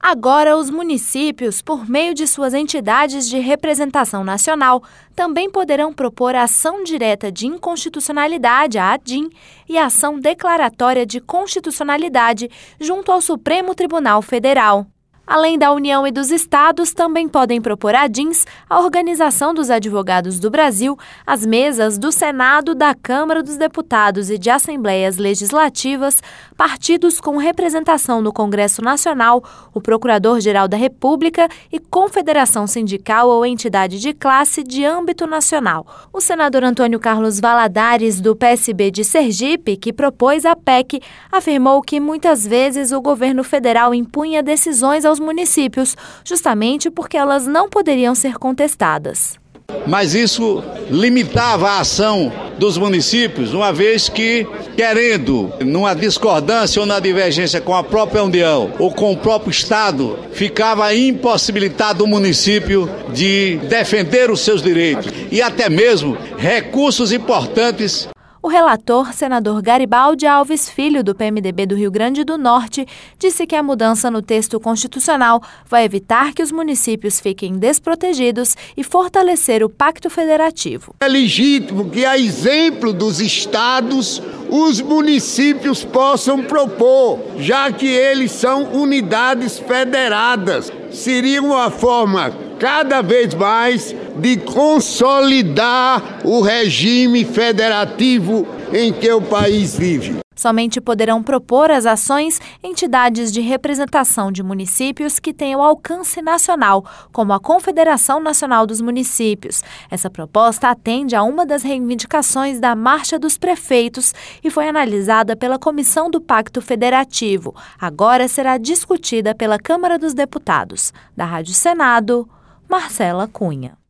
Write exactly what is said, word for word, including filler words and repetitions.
Agora, os municípios, por meio de suas entidades de representação nacional, também poderão propor ação direta de inconstitucionalidade, a ADIM, e ação declaratória de constitucionalidade junto ao Supremo Tribunal Federal. Além da União e dos estados, também podem propor ADIMs a Organização dos Advogados do Brasil, as mesas do Senado, da Câmara dos Deputados e de Assembleias Legislativas, partidos com representação no Congresso Nacional, o Procurador-Geral da República e confederação sindical ou entidade de classe de âmbito nacional. O senador Antônio Carlos Valadares, do P S B de Sergipe, que propôs a P E C, afirmou que muitas vezes o governo federal impunha decisões aos municípios, justamente porque elas não poderiam ser contestadas. Mas isso limitava a ação dos municípios, uma vez que, querendo, numa discordância ou na divergência com a própria União ou com o próprio Estado, ficava impossibilitado o município de defender os seus direitos e até mesmo recursos importantes. O relator, senador Garibaldi Alves Filho, do P M D B do Rio Grande do Norte, disse que a mudança no texto constitucional vai evitar que os municípios fiquem desprotegidos e fortalecer o Pacto Federativo. É legítimo que, a exemplo dos estados, os municípios possam propor, já que eles são unidades federadas. Seria uma forma cada vez mais de consolidar o regime federativo em que o país vive. Somente poderão propor as ações entidades de representação de municípios que tenham alcance nacional, como a Confederação Nacional dos Municípios. Essa proposta atende a uma das reivindicações da Marcha dos Prefeitos e foi analisada pela Comissão do Pacto Federativo. Agora será discutida pela Câmara dos Deputados. Da Rádio Senado, Marcela Cunha.